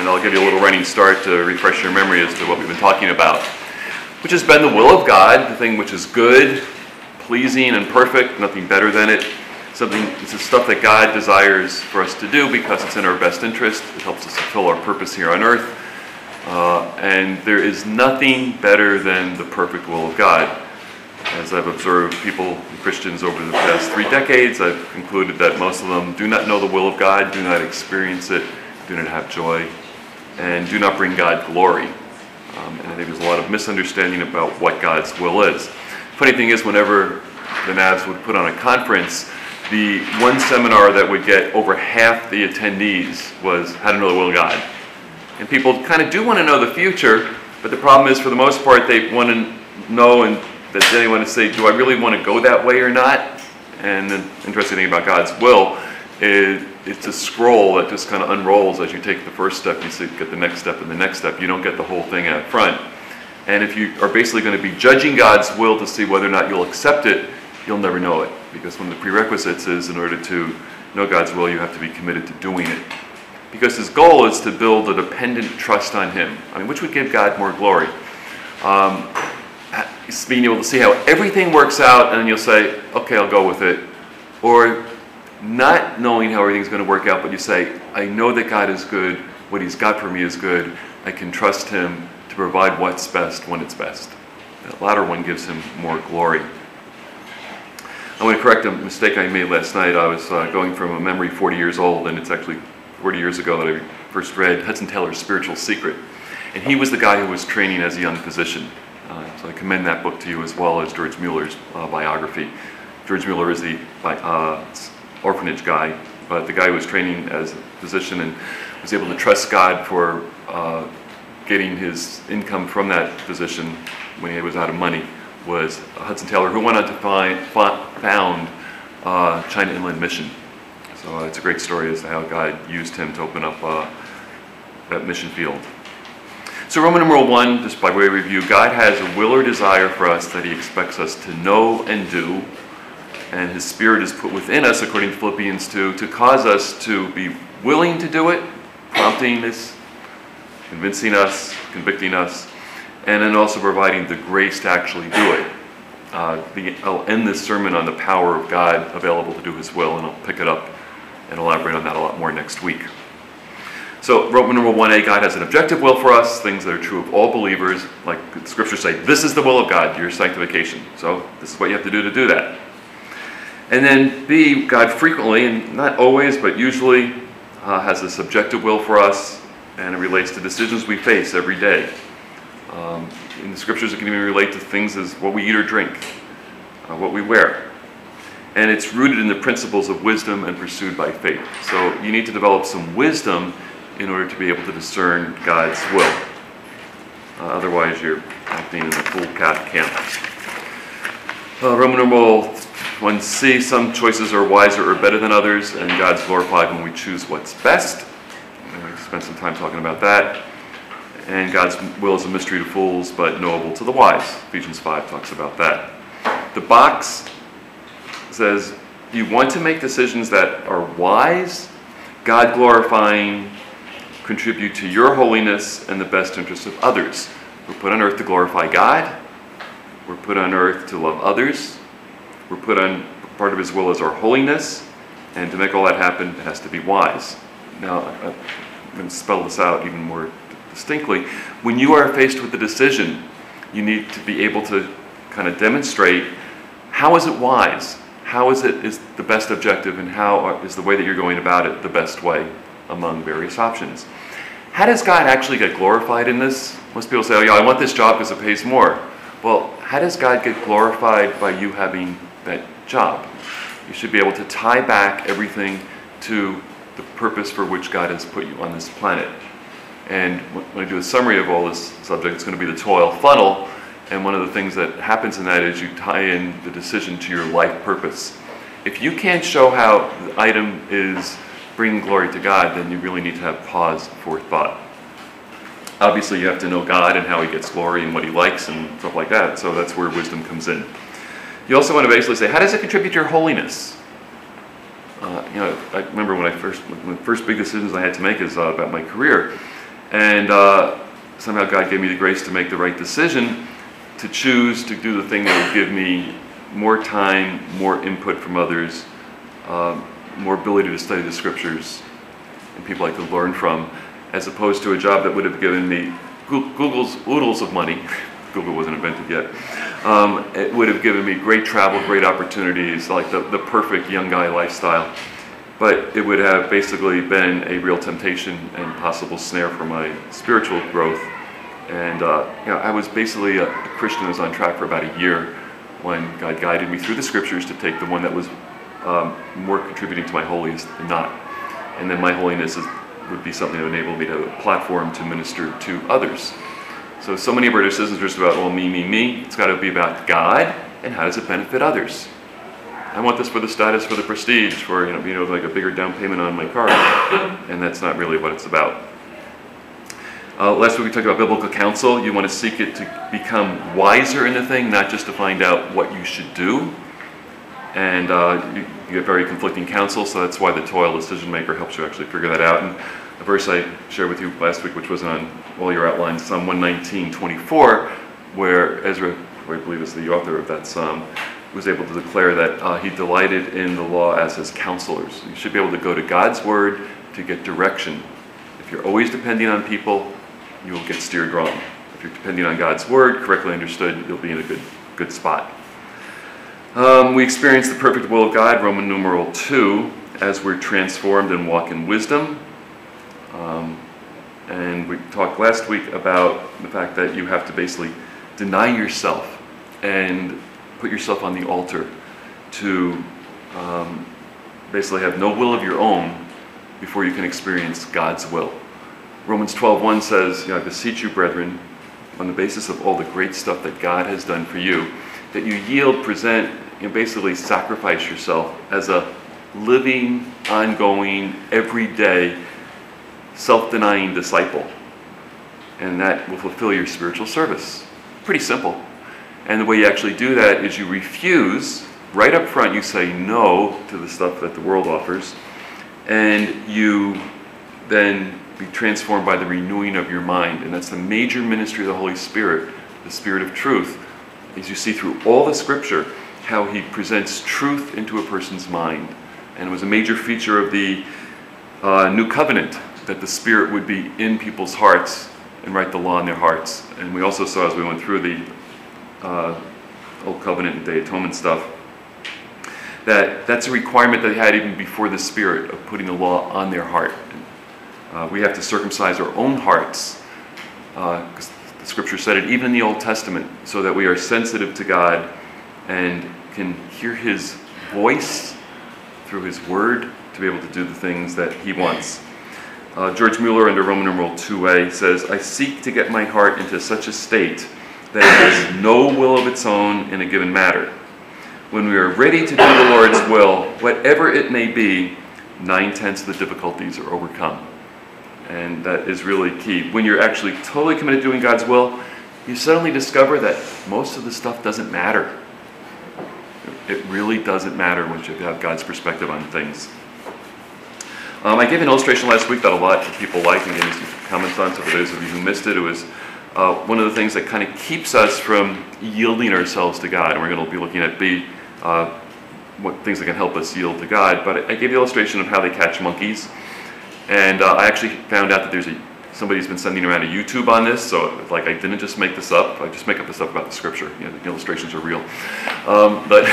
and I'll give you a little running start to refresh your memory as to what we've been talking about, which has been the will of God, the thing which is good, pleasing, and perfect, nothing better than it. It's the stuff that God desires for us to do because it's in our best interest. It helps us fulfill our purpose here on earth. And there is nothing better than the perfect will of God. As I've observed people, Christians over the past 3 decades, I've concluded that most of them do not know the will of God, do not experience it, do not have joy, and do not bring God glory. And I think there's a lot of misunderstanding about what God's will is. Funny thing is, whenever the NAVs would put on a conference, the one seminar that would get over half the attendees was how to know the will of God. And people kind of do want to know the future, but the problem is, for the most part, they want to know, and that they want to say, do I really want to go that way or not? And the interesting thing about God's will is it's a scroll that just kind of unrolls as you take the first step, you get the next step and the next step. You don't get the whole thing out front. And if you are basically going to be judging God's will to see whether or not you'll accept it, you'll never know it. Because one of the prerequisites is, in order to know God's will, you have to be committed to doing it. Because his goal is to build a dependent trust on him, which would give God more glory. Being able to see how everything works out, and then you'll say, okay, I'll go with it. Or not knowing how everything's going to work out, but you say, I know that God is good, what he's got for me is good, I can trust him to provide what's best when it's best. That latter one gives him more glory. I want to correct a mistake I made last night. I was going from a memory 40 years old, and it's actually 40 years ago that I first read Hudson Taylor's Spiritual Secret. And he was the guy who was training as a young physician. So I commend that book to you, as well as George Mueller's biography. George Mueller is the orphanage guy, but the guy who was training as a physician and was able to trust God for getting his income from that physician when he was out of money was Hudson Taylor, who went on to found China Inland Mission. So it's a great story as to how God used him to open up that mission field. So Roman numeral 1, just by way of review, God has a will or desire for us that he expects us to know and do, and his Spirit is put within us, according to Philippians 2, to cause us to be willing to do it, prompting us, convincing us, convicting us, and then also providing the grace to actually do it. I'll end this sermon on the power of God available to do his will, and I'll pick it up and elaborate on that a lot more next week. So Roman numeral 1a, God has an objective will for us, things that are true of all believers. Like the scriptures say, this is the will of God, your sanctification. So this is what you have to do that. And then B, God frequently, and not always, but usually, has a subjective will for us, and it relates to decisions we face every day. In the scriptures, it can even relate to things as what we eat or drink, what we wear. And it's rooted in the principles of wisdom and pursued by faith. So you need to develop some wisdom in order to be able to discern God's will. Otherwise, you're acting in the fool cat camp. Roman numeral 1c, some choices are wiser or better than others, and God's glorified when we choose what's best. We spent some time talking about that. And God's will is a mystery to fools, but knowable to the wise. Ephesians 5 talks about that. The box says, you want to make decisions that are wise, God-glorifying, contribute to your holiness and the best interests of others. We're put on earth to glorify God. We're put on earth to love others. We're put on, part of his will is our holiness, and to make all that happen, it has to be wise. Now, I'm going to spell this out even more distinctly. When you are faced with a decision, you need to be able to kind of demonstrate, how is it wise? How is the best objective, and how is the way that you're going about it the best way among various options? How does God actually get glorified in this? Most people say, oh yeah, I want this job because it pays more. Well, how does God get glorified by you having that job? You should be able to tie back everything to the purpose for which God has put you on this planet. And when I do a summary of all this subject, it's going to be the toil funnel. And one of the things that happens in that is you tie in the decision to your life purpose. If you can't show how the item is bringing glory to God, then you really need to have pause for thought. Obviously, you have to know God and how he gets glory and what he likes and stuff like that. So that's where wisdom comes in. You also want to basically say, how does it contribute to your holiness? I remember when the first big decisions I had to make is about my career. And somehow God gave me the grace to make the right decision, to choose to do the thing that would give me more time, more input from others, more ability to study the scriptures and people I could learn from, as opposed to a job that would have given me Google's oodles of money. Google wasn't invented yet. It would have given me great travel, great opportunities, like the perfect young guy lifestyle. But it would have basically been a real temptation and possible snare for my spiritual growth. And I was basically a Christian that was on track for about a year when God guided me through the scriptures to take the one that was more contributing to my holiest than not. And then my holiness would be something that would enable me to have a platform to minister to others. So many of our decisions are just about, well, me, me, me. It's got to be about God and how does it benefit others. I want this for the status, for the prestige, for like a bigger down payment on my car, and that's not really what it's about. Last week we talked about biblical counsel. You want to seek it to become wiser in the thing, not just to find out what you should do. And you get very conflicting counsel, so that's why the toil decision maker helps you actually figure that out. And a verse I shared with you last week, which was on all your outlines, Psalm 119:24, where Ezra, who I believe is the author of that psalm, was able to declare that he delighted in the law as his counselors. You should be able to go to God's word to get direction. If you're always depending on people, you will get steered wrong. If you're depending on God's word, correctly understood, you'll be in a good spot. We experience the perfect will of God, Roman numeral 2, as we're transformed and walk in wisdom. And we talked last week about the fact that you have to basically deny yourself and put yourself on the altar to basically have no will of your own before you can experience God's will. Romans 12:1 says, I beseech you, brethren, on the basis of all the great stuff that God has done for you, that you yield, present, basically sacrifice yourself as a living, ongoing, everyday, self-denying disciple. And that will fulfill your spiritual service. Pretty simple. And the way you actually do that is you refuse, right up front you say no to the stuff that the world offers, and you then be transformed by the renewing of your mind. And that's the major ministry of the Holy Spirit, the Spirit of truth. As you see through all the scripture, how he presents truth into a person's mind. And it was a major feature of the New Covenant, that the Spirit would be in people's hearts and write the law in their hearts. And we also saw as we went through the Old Covenant and Day Atonement stuff, that's a requirement that they had even before the Spirit of putting the law on their heart. We have to circumcise our own hearts, because the scripture said it even in the Old Testament, so that we are sensitive to God and can hear his voice through his word to be able to do the things that he wants. George Mueller under Roman numeral 2a says, I seek to get my heart into such a state that it has no will of its own in a given matter. When we are ready to do the Lord's will, whatever it may be, 9/10 of the difficulties are overcome. And that is really key. When you're actually totally committed to doing God's will, you suddenly discover that most of the stuff doesn't matter. It really doesn't matter once you have God's perspective on things. I gave an illustration last week that a lot of people liked and gave me some comments on, so for those of you who missed it, it was one of the things that kind of keeps us from yielding ourselves to God. And we're going to be looking at what things that can help us yield to God. But I gave the illustration of how they catch monkeys. And I actually found out that somebody's been sending around a YouTube on this, so I didn't just make this up. I just make up the stuff about the scripture. The illustrations are real. But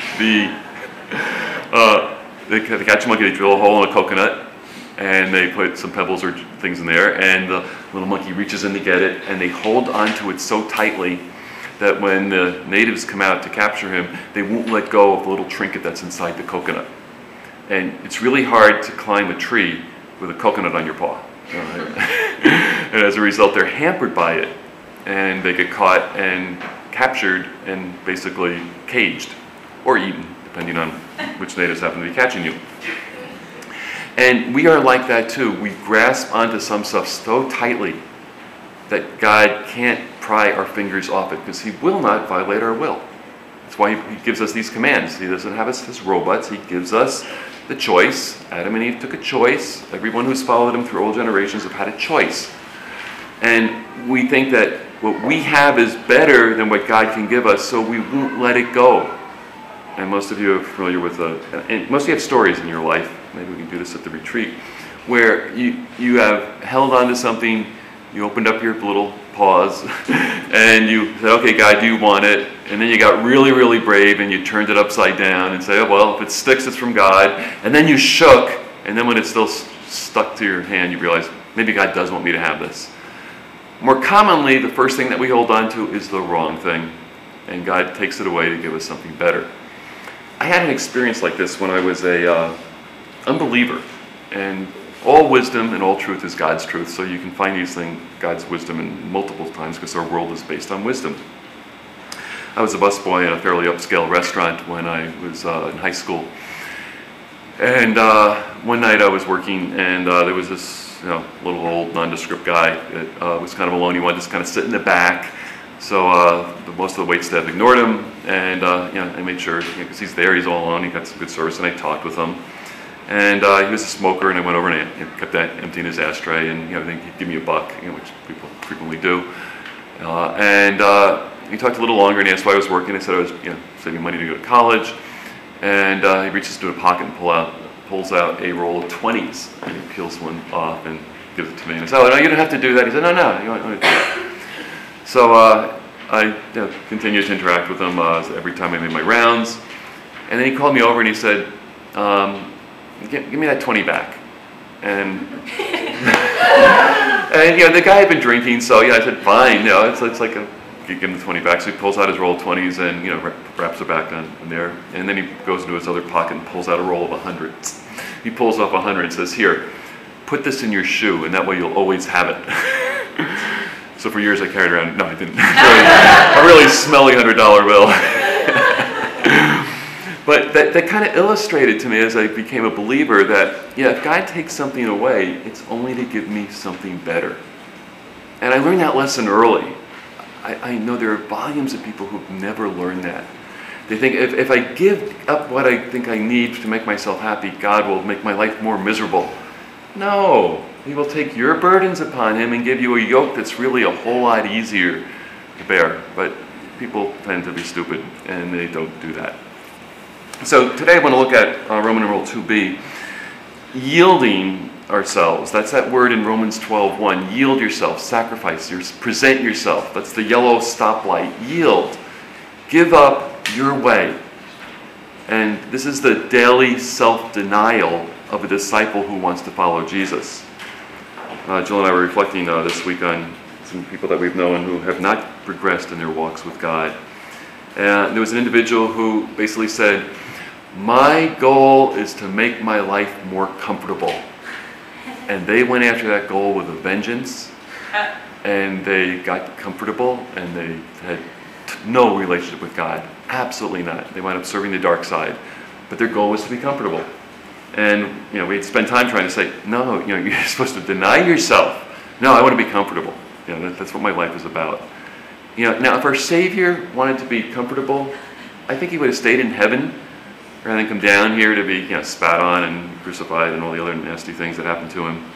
they catch a monkey, they drill a hole in a coconut, and they put some pebbles or things in there, and the little monkey reaches in to get it, and they hold onto it so tightly that when the natives come out to capture him, they won't let go of the little trinket that's inside the coconut. And it's really hard to climb a tree with a coconut on your paw. And as a result, they're hampered by it, and they get caught and captured and basically caged or eaten, depending on which natives happen to be catching you. And we are like that too. We grasp onto some stuff so tightly that God can't pry our fingers off it, because he will not violate our will. That's why he gives us these commands. He doesn't have us as robots. He gives us the choice. Adam and Eve took a choice. Everyone who's followed him through all generations have had a choice. And we think that what we have is better than what God can give us, so we won't let it go. And most of you are familiar with and most of you have stories in your life, maybe we can do this at the retreat, where you have held on to something, you opened up your little paws, and you said, okay, God, do you want it? And then you got really, really brave, and you turned it upside down and say, oh, well, if it sticks, it's from God. And then you shook, and then when it's still stuck to your hand, you realize, maybe God does want me to have this. More commonly, the first thing that we hold on to is the wrong thing, and God takes it away to give us something better. I had an experience like this when I was a unbeliever, and all wisdom and all truth is God's truth, so you can find these things, God's wisdom, in multiple times because our world is based on wisdom. I was a busboy at a fairly upscale restaurant when I was in high school, and one night I was working, and there was this little old nondescript guy that was kind of alone. He wanted to just kind of sit in the back. So most of the waitstaff ignored him, and I made sure, because he's there, he's all alone, he got some good service, and I talked with him. And he was a smoker, and I went over and kept that emptying his ashtray, and he'd give me $1, which people frequently do. And he talked a little longer, and he asked why I was working. I said I was saving money to go to college. And he reaches into a pocket and pulls out a roll of 20s, and he peels one off and gives it to me. And I said, oh, no, you don't have to do that. He said, no, you want to do that. So I continued to interact with him every time I made my rounds. And then he called me over and he said, give me that 20 back. And, and the guy had been drinking, so I said, fine. It's like give him the 20 back. So he pulls out his roll of 20s and wraps it back on there. And then he goes into his other pocket and pulls out a roll of 100s. He pulls off 100 and says, here, put this in your shoe, and that way you'll always have it. So for years I carried around, no, I didn't, a really smelly $100 bill. But that kind of illustrated to me as I became a believer that, if God takes something away, it's only to give me something better. And I learned that lesson early. I know there are volumes of people who've never learned that. They think if I give up what I think I need to make myself happy, God will make my life more miserable. No, He will take your burdens upon Him and give you a yoke that's really a whole lot easier to bear. But people tend to be stupid, and they don't do that. So today I want to look at Roman numeral 2b, yielding ourselves. That's that word in Romans 12:1. Yield yourself, sacrifice, present yourself. That's the yellow stoplight. Yield. Give up your way. And this is the daily self-denial of a disciple who wants to follow Jesus. Jill and I were reflecting this week on some people that we've known who have not progressed in their walks with God. And there was an individual who basically said, my goal is to make my life more comfortable. And they went after that goal with a vengeance, and they got comfortable, and they had no relationship with God. Absolutely not. They wound up serving the dark side. But their goal was to be comfortable. And we'd spend time trying to say, no, you're supposed to deny yourself. No, I want to be comfortable. That's what my life is about. Now if our Savior wanted to be comfortable, I think He would have stayed in heaven rather than come down here to be spat on and crucified and all the other nasty things that happened to Him.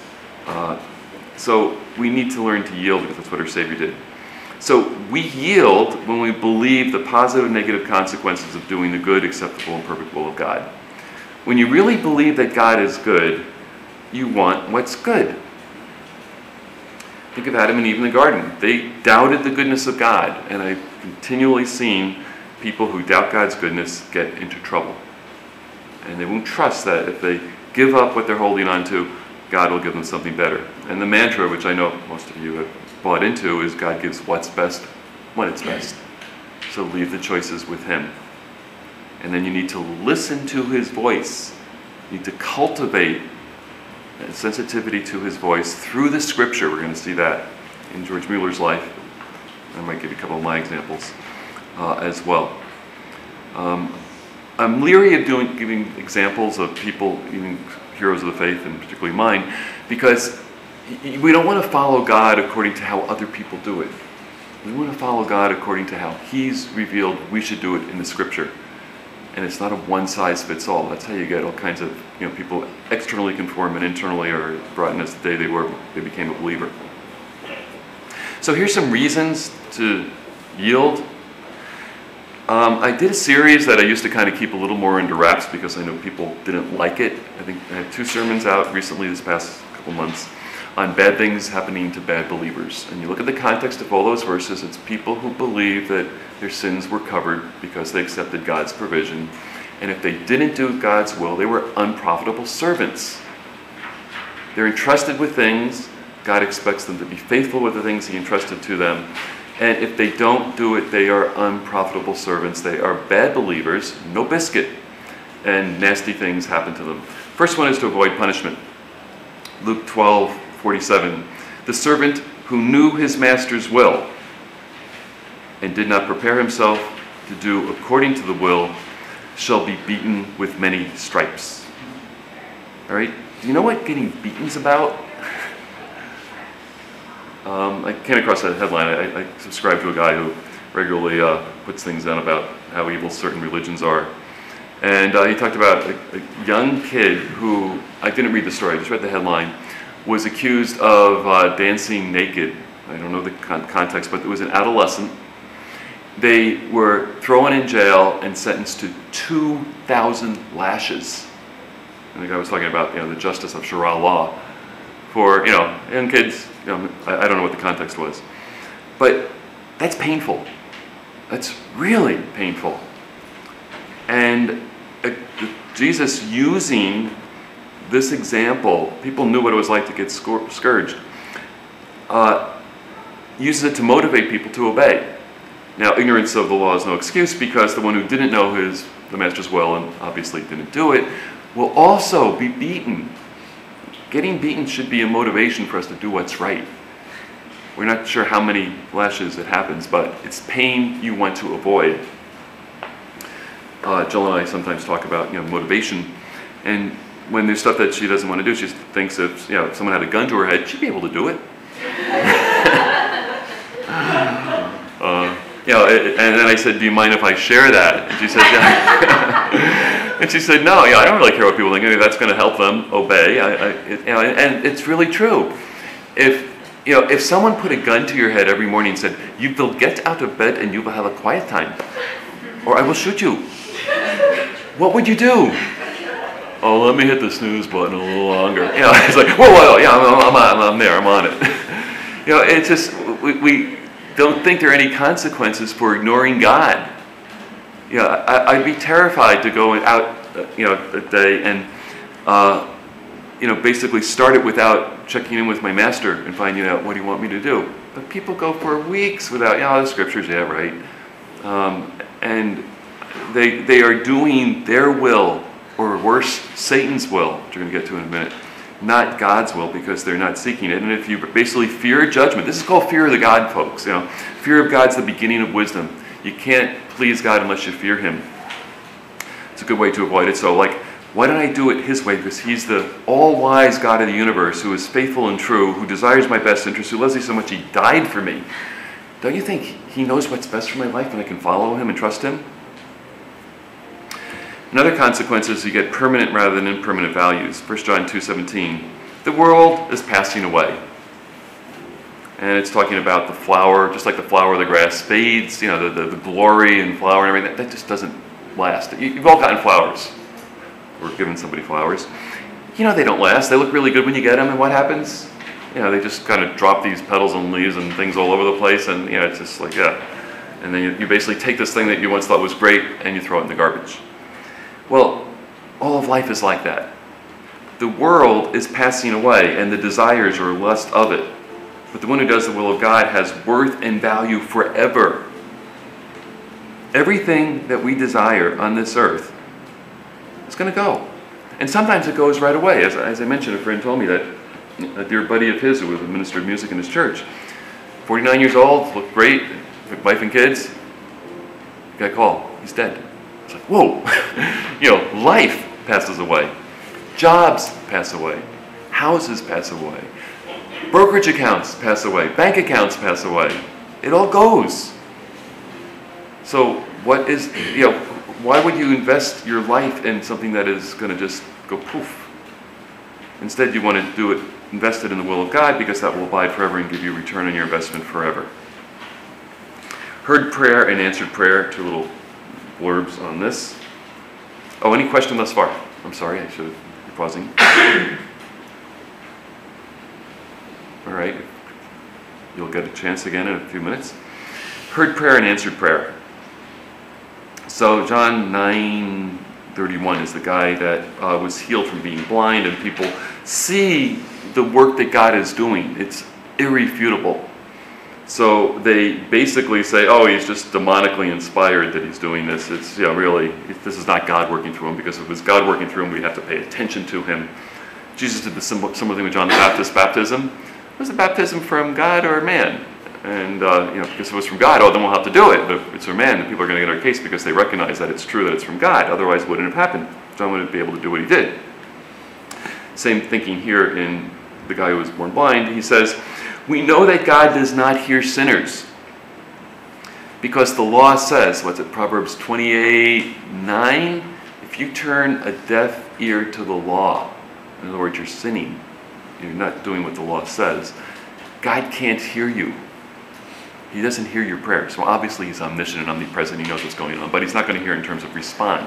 So we need to learn to yield, because that's what our Savior did. So we yield when we believe the positive and negative consequences of doing the good, acceptable, and perfect will of God. When you really believe that God is good, you want what's good. Think of Adam and Eve in the garden. They doubted the goodness of God, and I've continually seen people who doubt God's goodness get into trouble. And they won't trust that if they give up what they're holding on to, God will give them something better. And the mantra, which I know most of you have bought into, is God gives what's best when it's best. So leave the choices with Him. And then you need to listen to His voice. You need to cultivate a sensitivity to His voice through the Scripture. We're going to see that in George Mueller's life. I might give you a couple of my examples as well. I'm leery of giving examples of people, even heroes of the faith, and particularly mine, because we don't want to follow God according to how other people do it. We want to follow God according to how He's revealed we should do it in the Scripture. And it's not a one-size-fits-all. That's how you get all kinds of people externally conform and internally are brought in as the day they became a believer. So here's some reasons to yield. I did a series that I used to kind of keep a little more under wraps because I know people didn't like it. I think I had 2 sermons out recently this past couple months on bad things happening to bad believers. And you look at the context of all those verses, it's people who believe that their sins were covered because they accepted God's provision. And if they didn't do God's will, they were unprofitable servants. They're entrusted with things. God expects them to be faithful with the things he entrusted to them. And if they don't do it, they are unprofitable servants. They are bad believers, no biscuit, and nasty things happen to them. First one is to avoid punishment. Luke 12:47. The servant who knew his master's will and did not prepare himself to do according to the will shall be beaten with many stripes. All right? Do you know what getting beaten's about? I came across that headline. I subscribe to a guy who regularly puts things down about how evil certain religions are. And he talked about a young kid who, I didn't read the story, I just read the headline, was accused of dancing naked. I don't know the context, but it was an adolescent. They were thrown in jail and sentenced to 2,000 lashes. And the guy was talking about, the justice of Sharia law for, young kids. I don't know what the context was. But that's painful. That's really painful. And Jesus using this example, people knew what it was like to get scourged, uses it to motivate people to obey. Now, ignorance of the law is no excuse, because the one who didn't know the master's will and obviously didn't do it will also be beaten. Getting beaten should be a motivation for us to do what's right. We're not sure how many lashes it happens, but it's pain you want to avoid. Jill and I sometimes talk about motivation, and when there's stuff that she doesn't want to do, she thinks if someone had a gun to her head, she'd be able to do it. And then I said, "Do you mind if I share that?" And she said, "Yeah." And she said, "No, I don't really care what people think. Maybe that's going to help them obey." And it's really true. If someone put a gun to your head every morning and said, "You will get out of bed and you will have a quiet time, or I will shoot you," what would you do? "Oh, let me hit the snooze button a little longer." It's like, whoa, yeah, I'm there, I'm on it. It's just we don't think there are any consequences for ignoring God. I'd be terrified to go out, a day and, basically start it without checking in with my master and finding out what do you want me to do. But people go for weeks without, the scriptures, yeah, right. And they are doing their will, or worse, Satan's will, which we're going to get to in a minute, not God's will, because they're not seeking it. And if you basically fear judgment, this is called fear of the God, folks. Fear of God's the beginning of wisdom. You can't please God unless you fear him. It's a good way to avoid it. So, why don't I do it his way? Because he's the all-wise God of the universe, who is faithful and true, who desires my best interest, who loves me so much he died for me. Don't you think he knows what's best for my life and I can follow him and trust him? Another consequence is you get permanent rather than impermanent values. 1 John 2:17. The world is passing away. And it's talking about the flower, just like the flower of the grass fades, the glory and flower and everything, that just doesn't last. You've all gotten flowers, or given somebody flowers. They don't last. They look really good when you get them, and what happens? They just kind of drop these petals and leaves and things all over the place, and it's just like, yeah. And then you basically take this thing that you once thought was great, and you throw it in the garbage. Well, all of life is like that. The world is passing away, and the desires or lust of it. But the one who does the will of God has worth and value forever. Everything that we desire on this earth is going to go. And sometimes it goes right away. As I mentioned, a friend told me that a dear buddy of his who was a minister of music in his church, 49 years old, looked great, wife and kids, got a call, he's dead. It's like, whoa. Life passes away. Jobs pass away. Houses pass away. Brokerage accounts pass away. Bank accounts pass away. It all goes. So why would you invest your life in something that is going to just go poof? Instead, you want to do it invest it in the will of God, because that will abide forever and give you return on your investment forever. Heard prayer and answered prayer, two little blurbs on this. Oh, any question thus far? I'm sorry, I should be pausing. All right, you'll get a chance again in a few minutes. Heard prayer and answered prayer. So John 9:31 is the guy that was healed from being blind, and people see the work that God is doing. It's irrefutable. So they basically say, oh, he's just demonically inspired that he's doing this. It's, really, this is not God working through him, because if it was God working through him, we'd have to pay attention to him. Jesus did the similar thing with John the Baptist's baptism. Was the baptism from God or man? And, because if it was from God, then we'll have to do it. But if it's from man, then people are going to get our case because they recognize that it's true that it's from God. Otherwise, it wouldn't have happened. John wouldn't be able to do what he did. Same thinking here in the guy who was born blind. He says, we know that God does not hear sinners, because the law says, Proverbs 28:9? If you turn a deaf ear to the law, in other words, you're sinning, you're not doing what the law says, God can't hear you. He doesn't hear your prayer. So obviously he's omniscient and omnipresent. He knows what's going on, but he's not going to hear in terms of respond.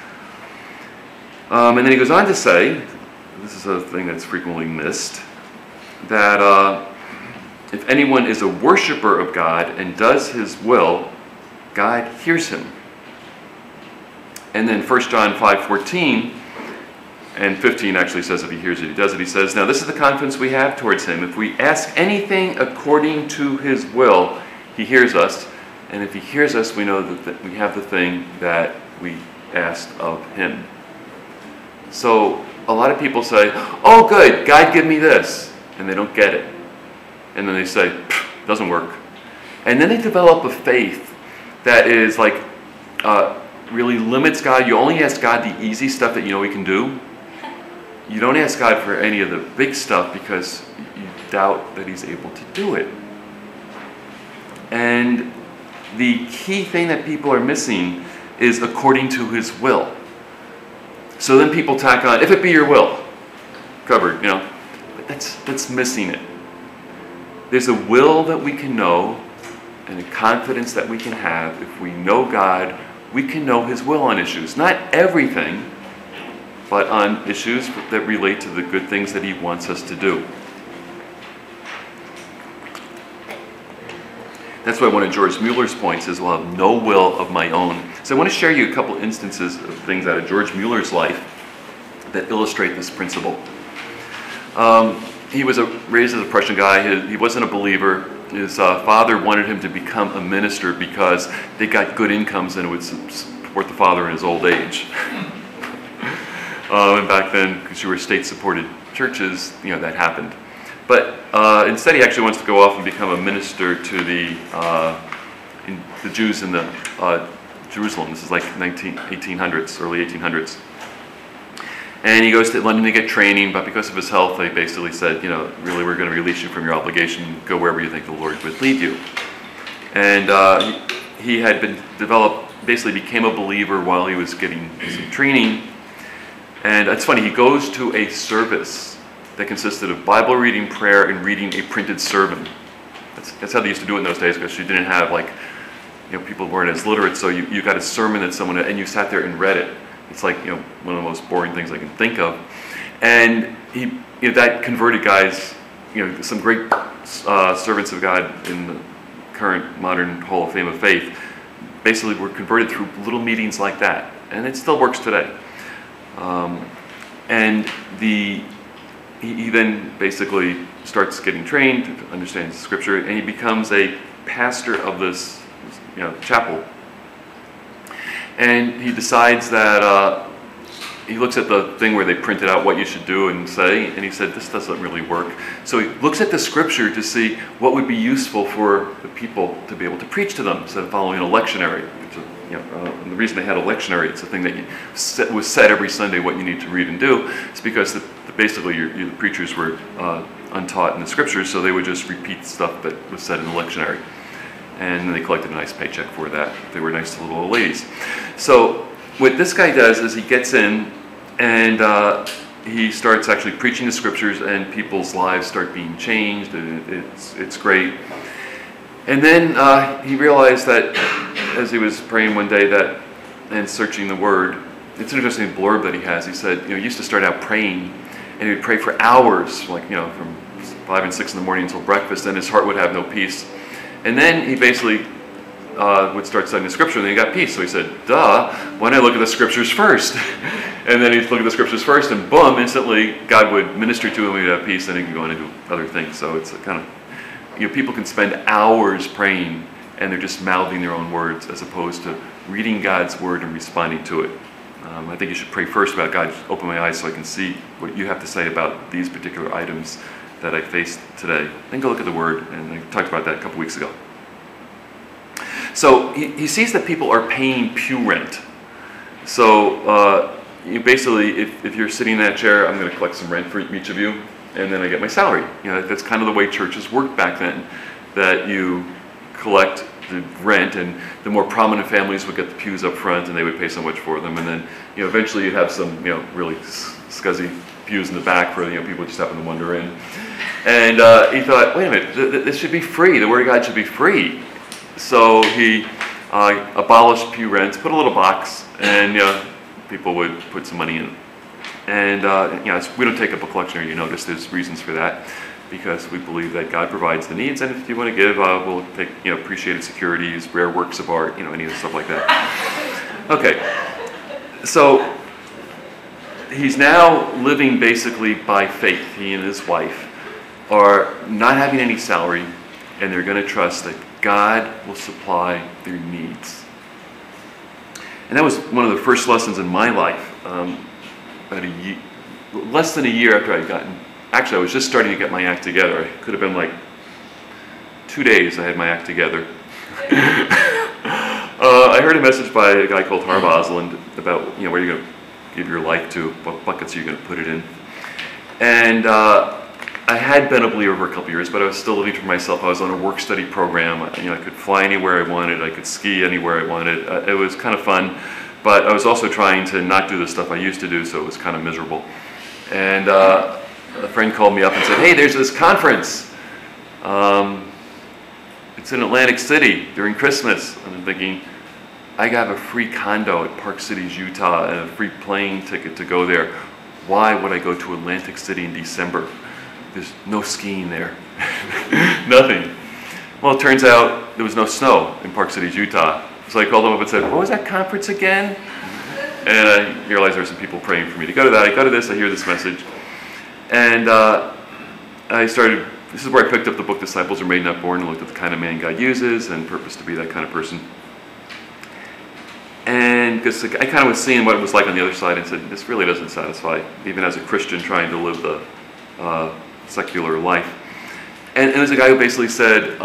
And then he goes on to say, this is a thing that's frequently missed, that if anyone is a worshiper of God and does his will, God hears him. And then 1 John 5:14 and 15 actually says if he hears it, he does it. He says, now this is the confidence we have towards him. If we ask anything according to his will, he hears us. And if he hears us, we know that we have the thing that we asked of him. So a lot of people say, oh good, God give me this. And they don't get it. And then they say, doesn't work. And then they develop a faith that is like, really limits God. You only ask God the easy stuff that you know he can do. You don't ask God for any of the big stuff because you doubt that he's able to do it. And the key thing that people are missing is according to his will. So then people tack on, if it be your will, covered, but that's missing it. There's a will that we can know and a confidence that we can have. If we know God, we can know his will on issues. Not everything, but on issues that relate to the good things that he wants us to do. That's why one of George Mueller's points is, we'll have no will of my own. So I want to share you a couple instances of things out of George Mueller's life that illustrate this principle. He was raised as a Prussian guy. He wasn't a believer. His father wanted him to become a minister because they got good incomes and it would support the father in his old age. And back then, because you were state-supported churches, that happened. But instead, he actually wants to go off and become a minister to the Jews in the Jerusalem. This is like 1800s, early 1800s. And he goes to London to get training, but because of his health, they basically said, really, we're going to release you from your obligation. Go wherever you think the Lord would lead you. And he had basically became a believer while he was getting some training. And it's funny, he goes to a service that consisted of Bible reading, prayer, and reading a printed sermon. That's how they used to do it in those days, because you didn't have people weren't as literate, so you got a sermon that someone, and you sat there and read it. It's like, one of the most boring things I can think of. And that converted guys, some great servants of God in the current modern Hall of Fame of Faith, basically were converted through little meetings like that. And it still works today. And he then basically starts getting trained to understand Scripture, and he becomes a pastor of this chapel. And he decides that he looks at the thing where they printed out what you should do and say, and he said, this doesn't really work. So he looks at the Scripture to see what would be useful for the people to be able to preach to them instead of following a lectionary. And the reason they had a lectionary, it's a thing that was said every Sunday what you need to read and do. It's because basically the preachers were untaught in the Scriptures, so they would just repeat stuff that was said in the lectionary. And then they collected a nice paycheck for that. They were nice little old ladies. So what this guy does is he gets in and he starts actually preaching the scriptures, and people's lives start being changed, and it's great. And then he realized that as he was praying one day that and searching the Word, it's an interesting blurb that he has. He said, he used to start out praying, and he would pray for hours, like from 5 and 6 in the morning until breakfast, and his heart would have no peace. And then he basically would start studying the scripture, and then he got peace. So he said, duh, why don't I look at the scriptures first? And then he'd look at the scriptures first, and boom, instantly God would minister to him, and he'd have peace, and he could go on and do other things. So it's a kind of, people can spend hours praying, and they're just mouthing their own words, as opposed to reading God's word and responding to it. I think you should pray first about God, open my eyes so I can see what you have to say about these particular items that I faced today. Then go look at the Word, and I talked about that a couple weeks ago. So he sees that people are paying pew rent. So basically, if you're sitting in that chair, I'm going to collect some rent for each of you, and then I get my salary. That's kind of the way churches worked back then, that you collect the rent, and the more prominent families would get the pews up front, and they would pay so much for them, and then eventually you'd have some really scuzzy pews in the back for people just happen to wander in. And he thought, wait a minute, this should be free. The Word of God should be free. So he abolished pew rents, put a little box, and people would put some money in it. And we don't take up a collection, you notice there's reasons for that, because we believe that God provides the needs, and if you want to give, we'll take appreciated securities, rare works of art, any of the stuff like that. Okay, so he's now living basically by faith. He and his wife are not having any salary, and they're going to trust that God will supply their needs. And that was one of the first lessons in my life. About less than a year after I'd gotten. Actually, I was just starting to get my act together. It could have been like 2 days I had my act together. I heard a message by a guy called Harv Osland about where you're going to give your life to, what buckets are you going to put it in. And I had been a believer for a couple years, but I was still living for myself. I was on a work-study program. I could fly anywhere I wanted. I could ski anywhere I wanted. It was kind of fun, but I was also trying to not do the stuff I used to do, so it was kind of miserable. And a friend called me up and said, hey, there's this conference. It's in Atlantic City during Christmas. And I'm thinking, I got a free condo at Park Cities, Utah, and a free plane ticket to go there. Why would I go to Atlantic City in December? There's no skiing there. Nothing. Well, it turns out there was no snow in Park Cities, Utah. So I called them up and said, what was that conference again? And I realized there were some people praying for me to go to that. I go to this, I hear this message. And I started, this is where I picked up the book Disciples Are Made Not Born, and looked at the kind of man God uses and purpose to be that kind of person. And because I kind of was seeing what it was like on the other side, and said, this really doesn't satisfy, even as a Christian trying to live the secular life. And there's a guy who basically said,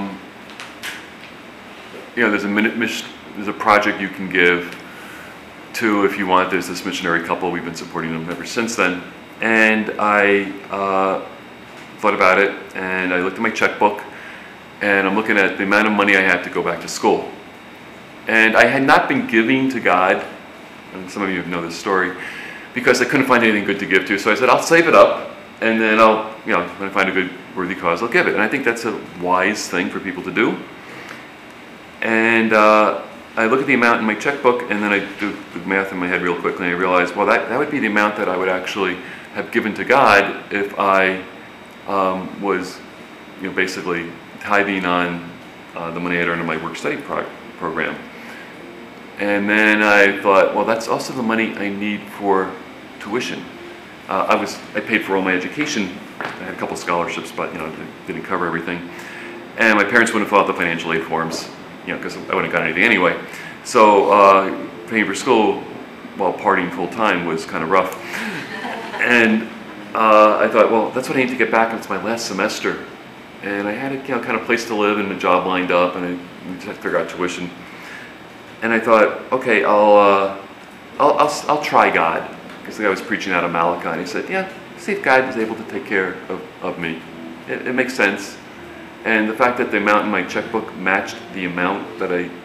there's a project you can give to, if you want. There's this missionary couple, we've been supporting them ever since then. And I thought about it, and I looked at my checkbook, and I'm looking at the amount of money I had to go back to school. And I had not been giving to God, and some of you know this story, because I couldn't find anything good to give to. So I said, I'll save it up, and then I'll, when I find a good, worthy cause, I'll give it. And I think that's a wise thing for people to do. And I look at the amount in my checkbook, and then I do the math in my head real quickly, and I realize, well, that would be the amount that I would actually have given to God if I was, basically tithing on the money I'd earned in my work-study program. And then I thought, well, that's also the money I need for tuition. I paid for all my education. I had a couple scholarships, but it didn't cover everything. And my parents wouldn't fill out the financial aid forms, because I wouldn't have got anything anyway. So paying for school while partying full time was kind of rough. And I thought, well, that's what I need to get back, and it's my last semester. And I had a kind of place to live and a job lined up, and I just had to figure out tuition. And I thought, okay, I'll try God, because the guy was preaching out of Malachi, and he said, yeah, see if God is able to take care of me. It makes sense. And the fact that the amount in my checkbook matched the amount that I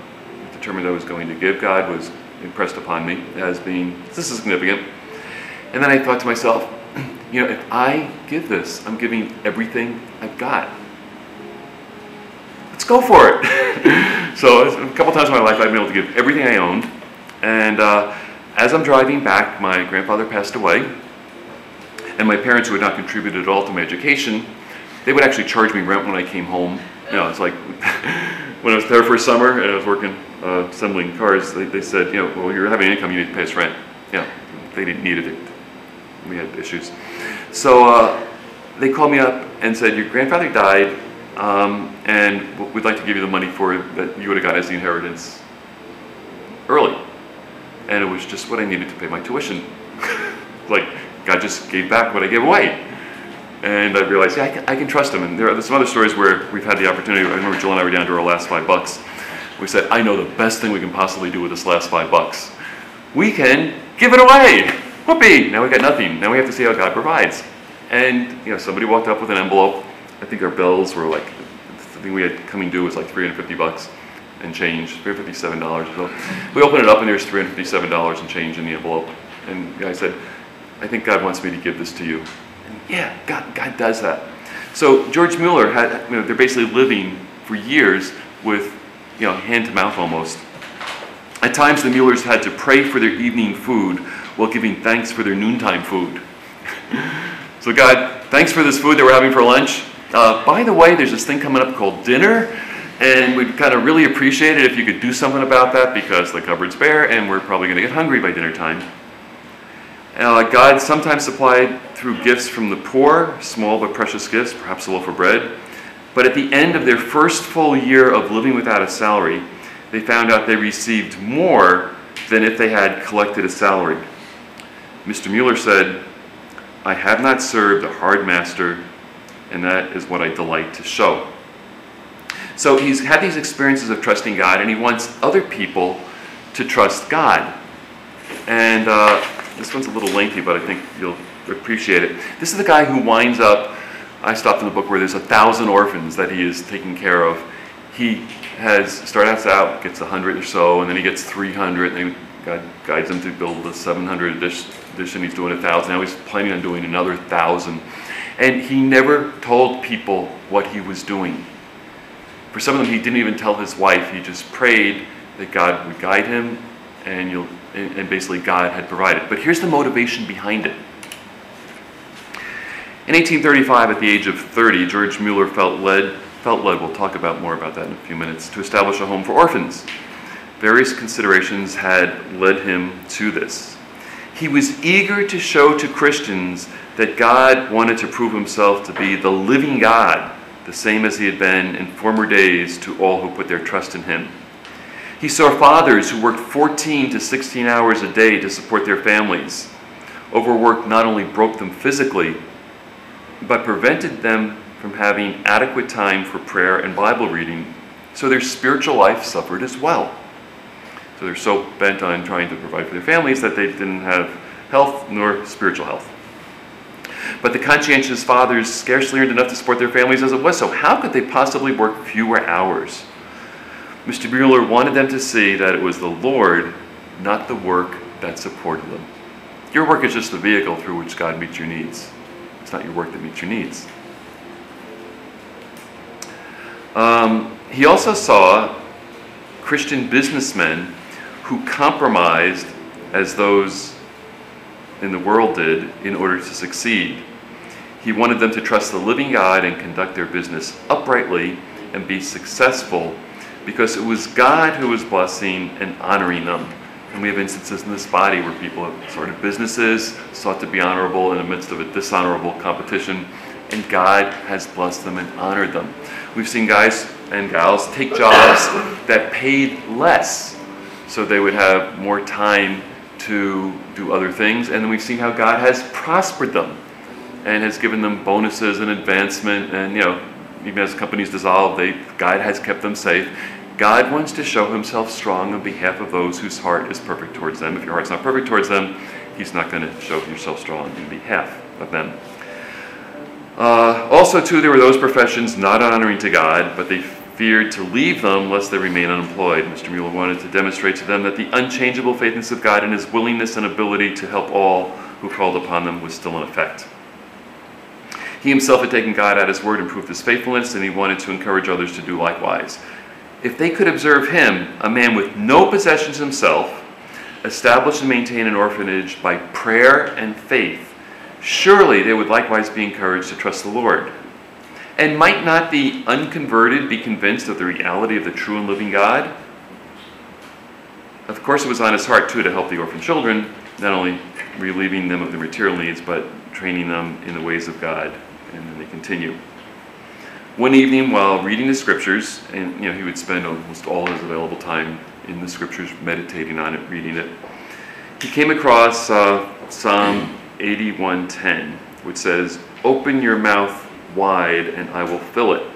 determined I was going to give God was impressed upon me as being, this is significant. And then I thought to myself, if I give this, I'm giving everything I've got. Let's go for it. So a couple times in my life I've been able to give everything I owned. And as I'm driving back, my grandfather passed away. And my parents, who had not contributed at all to my education, they would actually charge me rent when I came home. It's like when I was there for a summer and I was working assembling cars, they said, well, you're having income, you need to pay us rent. They didn't need it. We had issues. So they called me up and said, your grandfather died, and we'd like to give you the money for that you would have got as the inheritance early. And it was just what I needed to pay my tuition. Like, God just gave back what I gave away. And I realized, I can trust him. And there are some other stories where we've had the opportunity. I remember Jill and I were down to our last $5. We said, I know the best thing we can possibly do with this last $5. We can give it away. Whoopee! Now we got nothing. Now we have to see how God provides. And somebody walked up with an envelope. I think our bills were like, the thing we had coming due was like $350 and change, $357 or so. We opened it up and there's $357 and change in the envelope. And I said, I think God wants me to give this to you. And God does that. So George Mueller had, they're basically living for years with, hand to mouth almost. At times the Muellers had to pray for their evening food while giving thanks for their noontime food. So God, thanks for this food that we're having for lunch. By the way, there's this thing coming up called dinner, and we'd kind of really appreciate it if you could do something about that because the cupboard's bare and we're probably going to get hungry by dinner time. God sometimes supplied through gifts from the poor, small but precious gifts, perhaps a loaf of bread. But at the end of their first full year of living without a salary, they found out they received more than if they had collected a salary. Mr. Mueller said, I have not served a hard master, and that is what I delight to show. So he's had these experiences of trusting God, and he wants other people to trust God. And this one's a little lengthy, but I think you'll appreciate it. This is the guy who winds up, I stopped in the book where there's 1,000 orphans that he is taking care of. He starts out, gets 100 or so, and then he gets 300, and God guides him to build the 700 edition. He's doing 1,000. Now he's planning on doing another 1,000. And he never told people what he was doing. For some of them, he didn't even tell his wife. He just prayed that God would guide him, and basically God had provided. But here's the motivation behind it. In 1835, at the age of 30, George Mueller felt led, we'll talk about more about that in a few minutes, to establish a home for orphans. Various considerations had led him to this. He was eager to show to Christians that God wanted to prove himself to be the living God, the same as he had been in former days to all who put their trust in him. He saw fathers who worked 14 to 16 hours a day to support their families. Overwork not only broke them physically, but prevented them from having adequate time for prayer and Bible reading, so their spiritual life suffered as well. So they're so bent on trying to provide for their families that they didn't have health nor spiritual health. But the conscientious fathers scarcely earned enough to support their families as it was, so how could they possibly work fewer hours? Mr. Mueller wanted them to see that it was the Lord, not the work, that supported them. Your work is just the vehicle through which God meets your needs. It's not your work that meets your needs. He also saw Christian businessmen who compromised as those in the world did in order to succeed. He wanted them to trust the living God and conduct their business uprightly and be successful because it was God who was blessing and honoring them. And we have instances in this body where people have started businesses, sought to be honorable in the midst of a dishonorable competition, and God has blessed them and honored them. We've seen guys and gals take jobs that paid less so they would have more time to do other things, and then we've seen how God has prospered them and has given them bonuses and advancement, and even as companies dissolve, God has kept them safe. God wants to show himself strong on behalf of those whose heart is perfect towards them. If your heart's not perfect towards them, he's not going to show yourself strong in behalf of them. Also, too, there were those professions not honoring to God, but they feared to leave them lest they remain unemployed. Mr. Mueller wanted to demonstrate to them that the unchangeable faithfulness of God and his willingness and ability to help all who called upon them was still in effect. He himself had taken God at his word and proved his faithfulness, and he wanted to encourage others to do likewise. If they could observe him, a man with no possessions himself, establish and maintain an orphanage by prayer and faith, surely they would likewise be encouraged to trust the Lord. And might not the unconverted be convinced of the reality of the true and living God? Of course, it was on his heart, too, to help the orphan children, not only relieving them of their material needs, but training them in the ways of God. And then they continue. One evening, while reading the scriptures, and he would spend almost all his available time in the scriptures, meditating on it, reading it, he came across Psalm 81:10, which says, "Open your mouth wide, and I will fill it."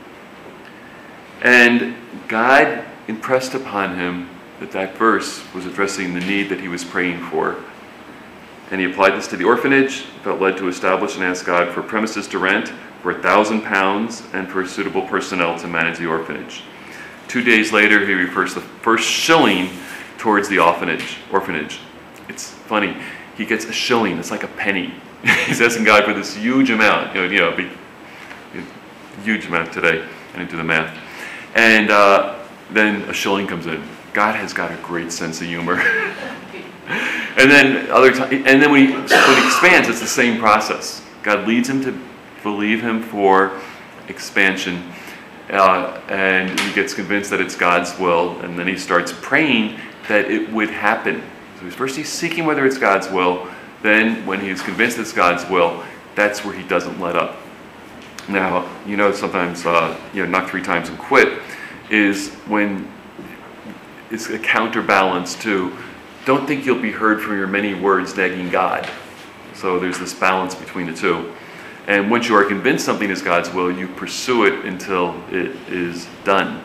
And God impressed upon him that verse was addressing the need that he was praying for. And he applied this to the orphanage, felt led to establish and ask God for premises to rent for £1,000 and for suitable personnel to manage the orphanage. 2 days later, he refers the first shilling towards the orphanage. It's funny. He gets a shilling. It's like a penny. He's asking God for this huge amount. Big, huge amount today. I didn't do the math. And then a shilling comes in. God has got a great sense of humor. And then when he expands, it's the same process. God leads him to believe him for expansion, and he gets convinced that it's God's will, and then he starts praying that it would happen. So first he's seeking whether it's God's will, then when he's convinced it's God's will, that's where he doesn't let up. Now, sometimes, knock 3 times and quit is when it's a counterbalance to don't think you'll be heard from your many words nagging God. So there's this balance between the two. And once you are convinced something is God's will, you pursue it until it is done.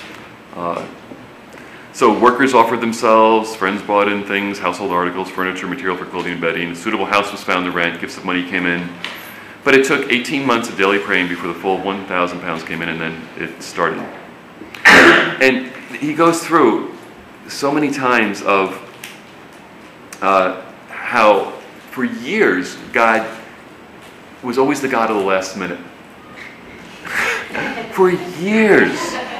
So workers offered themselves, friends brought in things, household articles, furniture, material for clothing and bedding. A suitable house was found to rent, gifts of money came in. But it took 18 months of daily praying before the full £1,000 came in, and then it started. And he goes through so many times of how for years God was always the God of the last minute. For years.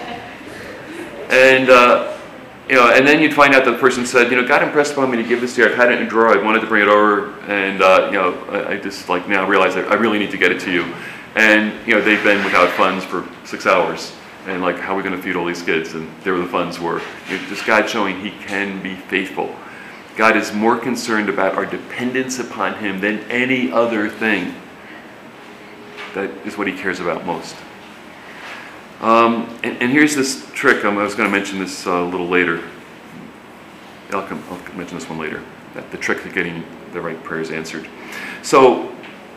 And and then you'd find out that the person said, God impressed upon me to give this to you. I've had it in a drawer. I wanted to bring it over, and I just now realize I really need to get it to you. And they've been without funds for 6 hours, and how are we going to feed all these kids? And there the funds were. Just God showing He can be faithful. God is more concerned about our dependence upon Him than any other thing. That is what He cares about most. And here's this trick. I was going to mention this a little later. I'll mention this one later. The trick to getting the right prayers answered. So,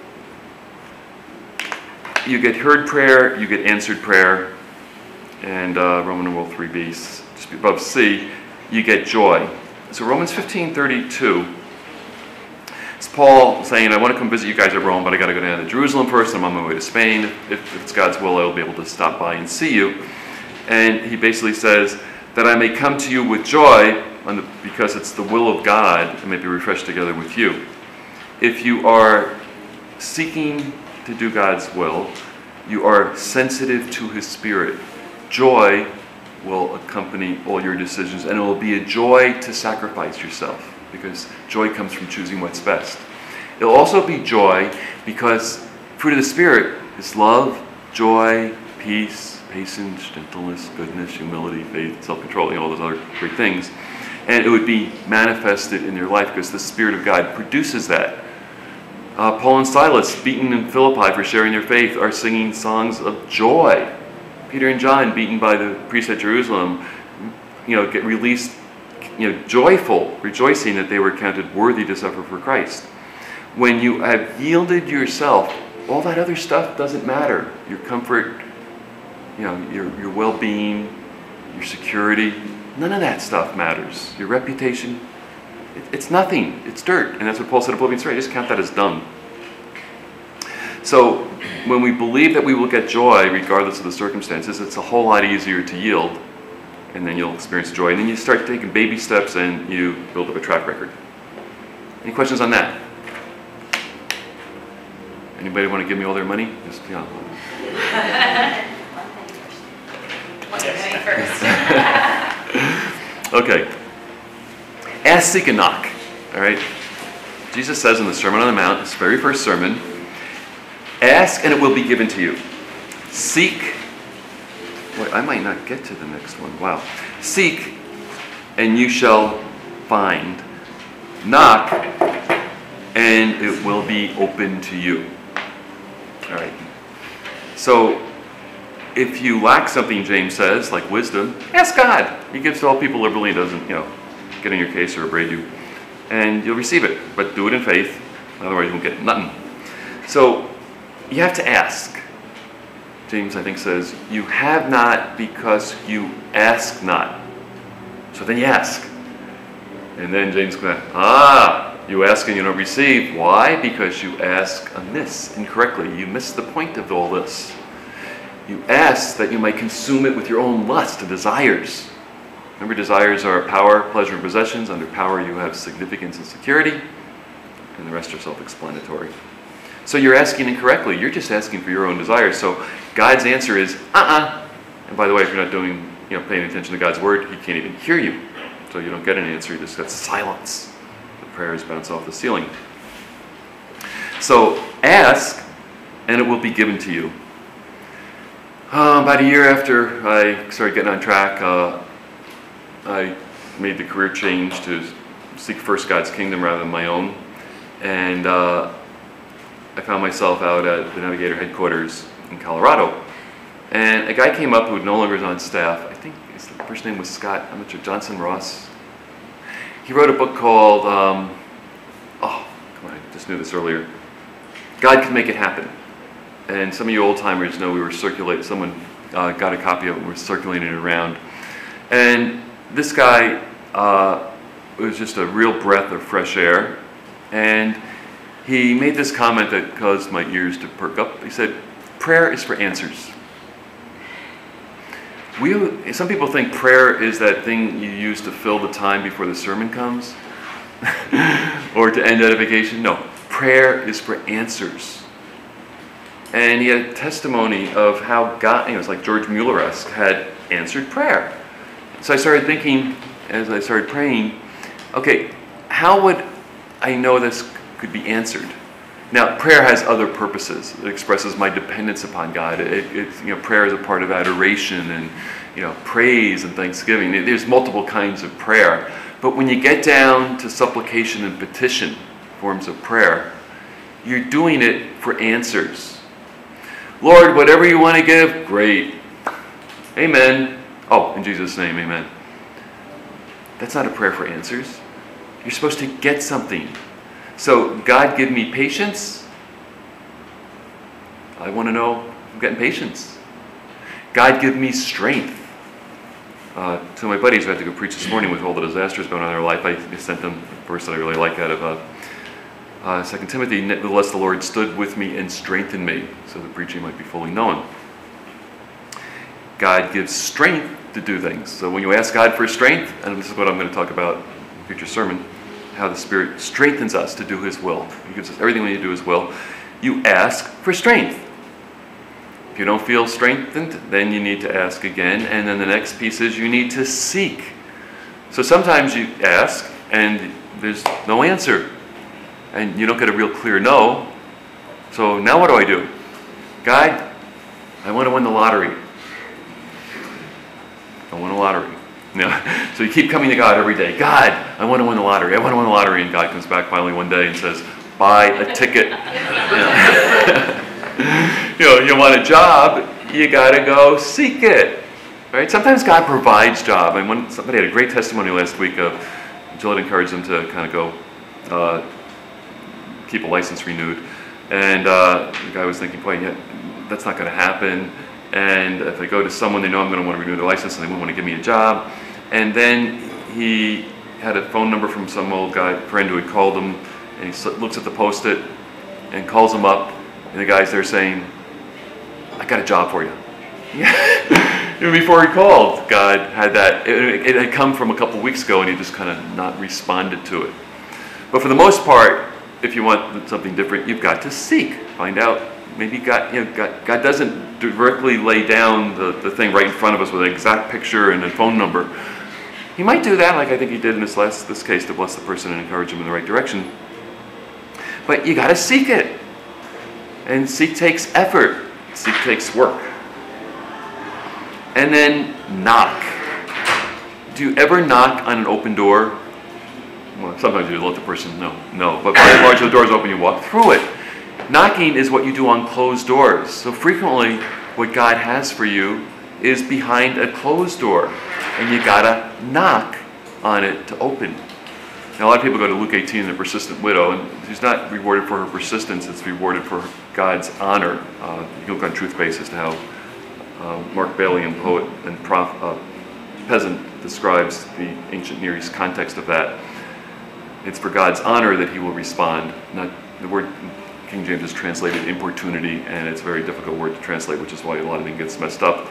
you get heard prayer, you get answered prayer, and Roman numeral 3b, just above C, you get joy. So Romans 15:32, it's Paul saying, I want to come visit you guys at Rome, but I got to go down to Jerusalem first. I'm on my way to Spain. If it's God's will, I will be able to stop by and see you. And he basically says, that I may come to you with joy, because it's the will of God, and may be refreshed together with you. If you are seeking to do God's will, you are sensitive to His Spirit. Joy will accompany all your decisions, and it will be a joy to sacrifice yourself, because joy comes from choosing what's best. It'll also be joy because fruit of the Spirit is love, joy, peace, patience, gentleness, goodness, humility, faith, self-control, all those other great things. And it would be manifested in your life because the Spirit of God produces that. Paul and Silas, beaten in Philippi for sharing their faith, are singing songs of joy. Peter and John, beaten by the priests at Jerusalem, get released, joyful, rejoicing that they were counted worthy to suffer for Christ. When you have yielded yourself, all that other stuff doesn't matter. Your comfort, your well-being, your security, none of that stuff matters. Your reputation, it's nothing. It's dirt. And that's what Paul said in Philippians 3. Just count that as dung. So when we believe that we will get joy regardless of the circumstances, it's a whole lot easier to yield, and then you'll experience joy. And then you start taking baby steps and you build up a track record. Any questions on that? Anybody want to give me all their money? Just, you know. Okay. Ask, seek, and knock. All right. Jesus says in the Sermon on the Mount, his very first sermon, ask and it will be given to you. Seek. Boy, I might not get to the next one. Wow. Seek and you shall find. Knock and it will be open to you. All right. So if you lack something, James says, like wisdom, ask God. He gives to all people liberally and doesn't, get in your case or upbraid you. And you'll receive it. But do it in faith. Otherwise you won't get nothing. So you have to ask. James, I think, says, you have not because you ask not. So then you ask. And then James goes, you ask and you don't receive. Why? Because you ask amiss, incorrectly. You miss the point of all this. You ask that you might consume it with your own lust and desires. Remember, desires are power, pleasure, and possessions. Under power, you have significance and security. And the rest are self-explanatory. So you're asking incorrectly. You're just asking for your own desires. So God's answer is, And by the way, if you're not paying attention to God's word, he can't even hear you. So you don't get an answer. You just get silence. The prayers bounce off the ceiling. So ask, and it will be given to you. About a year after I started getting on track, I made the career change to seek first God's kingdom rather than my own. And I found myself out at the Navigator headquarters in Colorado. And a guy came up who no longer is on staff. I think his first name was Scott, I'm not sure, Johnson Ross. He wrote a book called, come on, I just knew this earlier. God Can Make It Happen. And some of you old timers know we were circulating, someone got a copy of it and we're circulating it around. And this guy was just a real breath of fresh air. And he made this comment that caused my ears to perk up. He said, prayer is for answers. Some people think prayer is that thing you use to fill the time before the sermon comes or to end edification. No, prayer is for answers. And he had a testimony of how God, it's like George Mueller-esque, had answered prayer. So I started thinking, as I started praying, okay, how would I know this could be answered? Now, prayer has other purposes. It expresses my dependence upon God. Prayer is a part of adoration and, praise and thanksgiving. There's multiple kinds of prayer. But when you get down to supplication and petition, forms of prayer, you're doing it for answers. Lord, whatever you want to give, great. Amen. Oh, in Jesus' name, amen. That's not a prayer for answers. You're supposed to get something. So, God, give me patience. I want to know I'm getting patience. God, give me strength. To my buddies who had to go preach this morning with all the disasters going on in their life, I sent them a verse that I really like out of 2 Timothy. Nevertheless, the Lord stood with me and strengthened me, so the preaching might be fully known. God gives strength to do things. So when you ask God for strength, and this is what I'm going to talk about in a future sermon, how the Spirit strengthens us to do His will. He gives us everything we need to do His will. You ask for strength. If you don't feel strengthened, then you need to ask again. And then the next piece is you need to seek. So sometimes you ask and there's no answer. And you don't get a real clear no. So now what do I do? God, I want to win the lottery. I want a lottery. So you keep coming to God every day. God, I want to win the lottery. I want to win the lottery. And God comes back finally one day and says, buy a ticket. You want a job, you got to go seek it. Right? Sometimes God provides job. And somebody had a great testimony last week of Jill had encouraged them to kind of go keep a license renewed. And the guy was thinking, boy, yeah, that's not going to happen. And if I go to someone, they know I'm going to want to renew their license and they won't want to give me a job. And then he had a phone number from some old friend who had called him, and he looks at the post-it and calls him up, and the guy's there saying, I got a job for you. Even before he called, God had that. It had come from a couple weeks ago, and he just kind of not responded to it. But for the most part, if you want something different, you've got to seek. Find out, maybe God doesn't directly lay down the thing right in front of us with an exact picture and a phone number. He might do that, like I think he did in this case, to bless the person and encourage him in the right direction. But you got to seek it. And seek takes effort. Seek takes work. And then knock. Do you ever knock on an open door? Well, sometimes you let the person know. No. But by and large, the door is open, you walk through it. Knocking is what you do on closed doors. So frequently, what God has for you is behind a closed door. And you gotta knock on it to open. Now, a lot of people go to Luke 18, the persistent widow, and she's not rewarded for her persistence, it's rewarded for God's honor. You can look on TruthBase as to how Mark Balian, poet and peasant, describes the ancient Near East context of that. It's for God's honor that he will respond. Not the word King James is translated importunity, and it's a very difficult word to translate, which is why a lot of it gets messed up.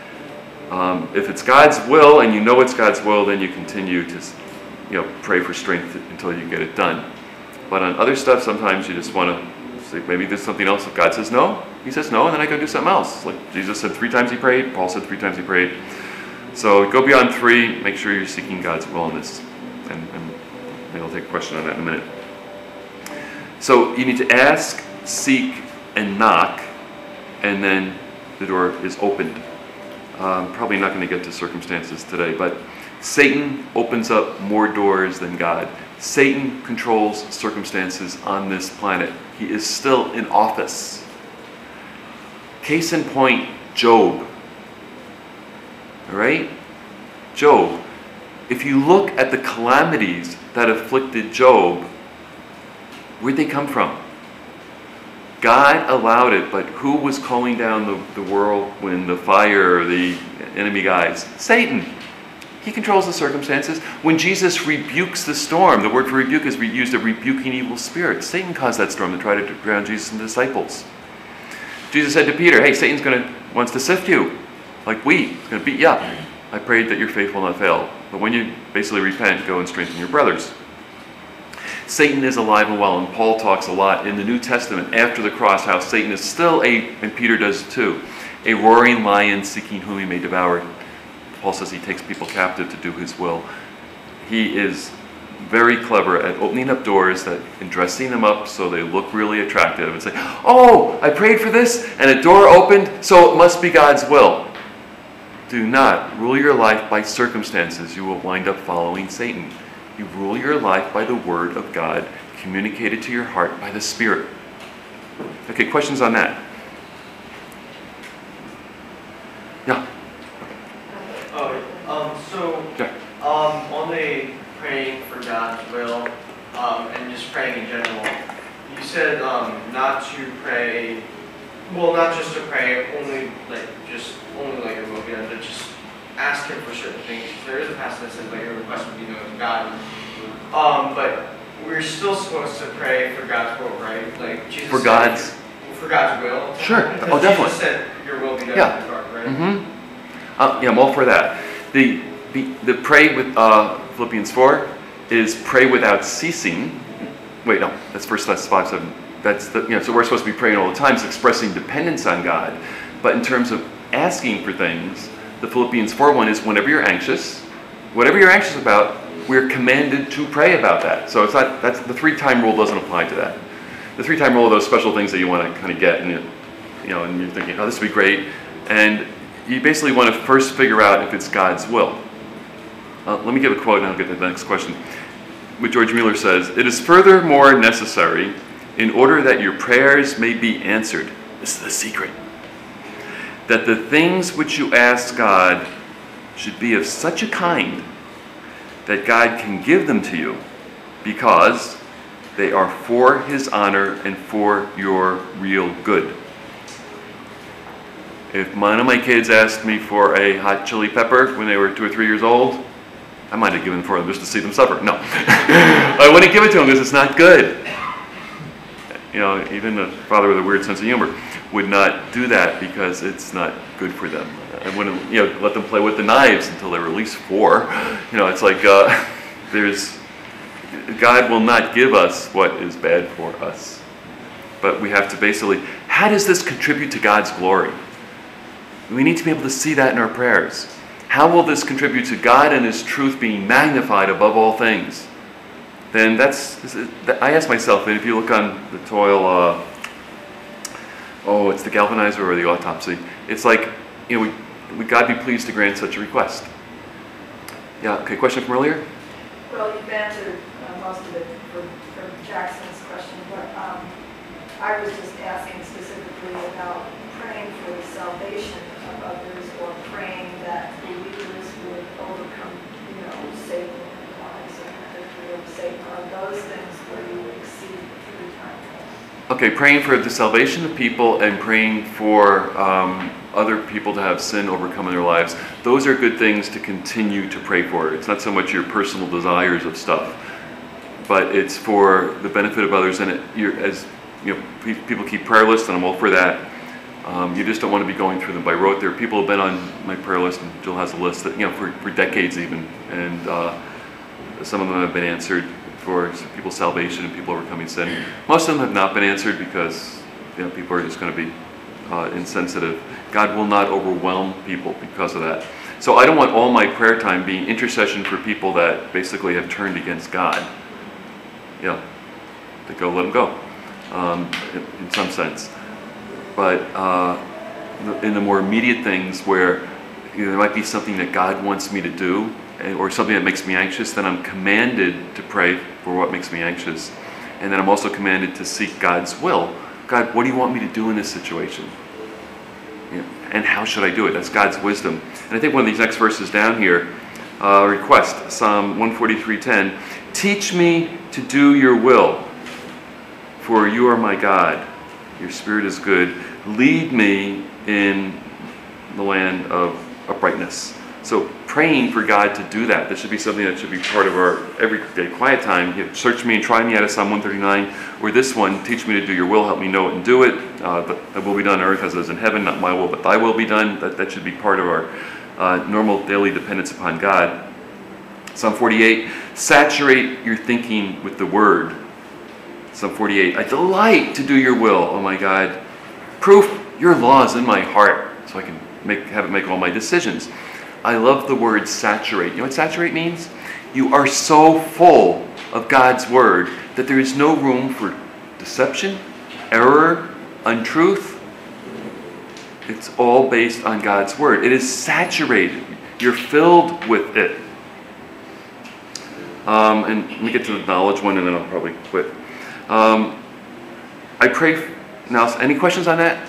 If it's God's will, and you know it's God's will, then you continue to pray for strength until you get it done. But on other stuff, sometimes you just want to say, maybe there's something else. If God says no, he says no, and then I go do something else. Like Jesus said 3 times he prayed, Paul said 3 times he prayed. So go beyond 3, make sure you're seeking God's will in this. And maybe I'll take a question on that in a minute. So you need to ask, seek, and knock, and then the door is opened. Probably not going to get to circumstances today, but Satan opens up more doors than God. Satan controls circumstances on this planet. He is still in office. Case in point, Job. All right? Job. If you look at the calamities that afflicted Job, where'd they come from? God allowed it, but who was calling down the whirlwind, the fire, the enemy guys? Satan. He controls the circumstances. When Jesus rebukes the storm, the word for rebuke is used of rebuking evil spirits. Satan caused that storm to try to drown Jesus and the disciples. Jesus said to Peter, hey, Satan's wants to sift you like wheat. He's going to beat you up. I prayed that your faith will not fail. But when you basically repent, go and strengthen your brothers. Satan is alive and well, and Paul talks a lot in the New Testament after the cross how Satan is still and Peter does too, a roaring lion seeking whom he may devour. Paul says he takes people captive to do his will. He is very clever at opening up doors and dressing them up so they look really attractive and say, oh, I prayed for this and a door opened, so it must be God's will. Do not rule your life by circumstances. You will wind up following Satan. You rule your life by the Word of God, communicated to your heart by the Spirit. Okay, questions on that? Yeah. On the praying for God's will and just praying in general, you said not to pray. Well, not just to pray, only like your will be done, but just ask Him for certain things. There is a passage that says that your request would be known to God. But we're still supposed to pray for God's will, right? Like Jesus for God's will. Sure. Oh, definitely. Jesus said your will be done in the garden, right? Mm-hmm. I'm all for that. The pray with Philippians 4 is pray without ceasing. Wait, no, that's 1 Thessalonians 5:7. That's so we're supposed to be praying all the time. It's expressing dependence on God. But in terms of asking for things, the Philippians 4:1 is whenever you're anxious, whatever you're anxious about, we're commanded to pray about that. So it's not, that's the 3-time rule doesn't apply to that. The 3-time rule are those special things that you want to kind of get, and and you're thinking, oh, this would be great, and you basically want to first figure out if it's God's will. Let me give a quote, and I'll get to the next question. What George Mueller says: "It is furthermore necessary, in order that your prayers may be answered." This is the secret. That the things which you ask God should be of such a kind that God can give them to you, because they are for His honor and for your real good. If one of my kids asked me for a hot chili pepper when they were 2 or 3 years old, I might have given it for them just to see them suffer. No. I wouldn't give it to them because it's not good. Even a father with a weird sense of humor would not do that because it's not good for them. I wouldn't, let them play with the knives until they were at least 4. It's like God will not give us what is bad for us. But we have to basically, how does this contribute to God's glory? We need to be able to see that in our prayers. How will this contribute to God and His truth being magnified above all things? Then I ask myself, and if you look on the toil, it's the galvanizer or the autopsy. It's like, would God be pleased to grant such a request? Yeah, okay, question from earlier? Well, you've answered most of it from Jackson's question, but I was just asking specifically about praying for the salvation of others, or praying that believers would overcome, Satan and lies and the victory of Satan. Are those things where you would exceed 3 times? Okay, praying for the salvation of people and praying for other people to have sin overcome in their lives. Those are good things to continue to pray for. It's not so much your personal desires of stuff, but it's for the benefit of others. And people keep prayer lists, and I'm all for that. You just don't want to be going through them by rote. There are people who have been on my prayer list, and Jill has a list that, for decades even, and some of them have been answered for people's salvation and people overcoming sin. Most of them have not been answered because people are just going to be insensitive. God will not overwhelm people because of that. So I don't want all my prayer time being intercession for people that basically have turned against God. To go, let them go, in some sense. But in the more immediate things where there might be something that God wants me to do, or something that makes me anxious, then I'm commanded to pray for what makes me anxious. And then I'm also commanded to seek God's will. God, what do you want me to do in this situation? And how should I do it? That's God's wisdom. And I think one of these next verses down here, request, Psalm 143:10, teach me to do your will, for you are my God. Your spirit is good. Lead me in the land of uprightness. So praying for God to do that. This should be something that should be part of our everyday quiet time. Search me and try me out of Psalm 139. Or this one, teach me to do your will, help me know it and do it. That will be done on earth as it is in heaven, not my will, but thy will be done. That should be part of our normal daily dependence upon God. Psalm 48, saturate your thinking with the word. Psalm 48, I delight to do your will, oh my God. Proof your law is in my heart, so I can have it make all my decisions. I love the word saturate. You know what saturate means? You are so full of God's word that there is no room for deception, error, untruth. It's all based on God's word. It is saturated. You're filled with it. And let me get to the knowledge one, and then I'll probably quit. I pray. Now, any questions on that?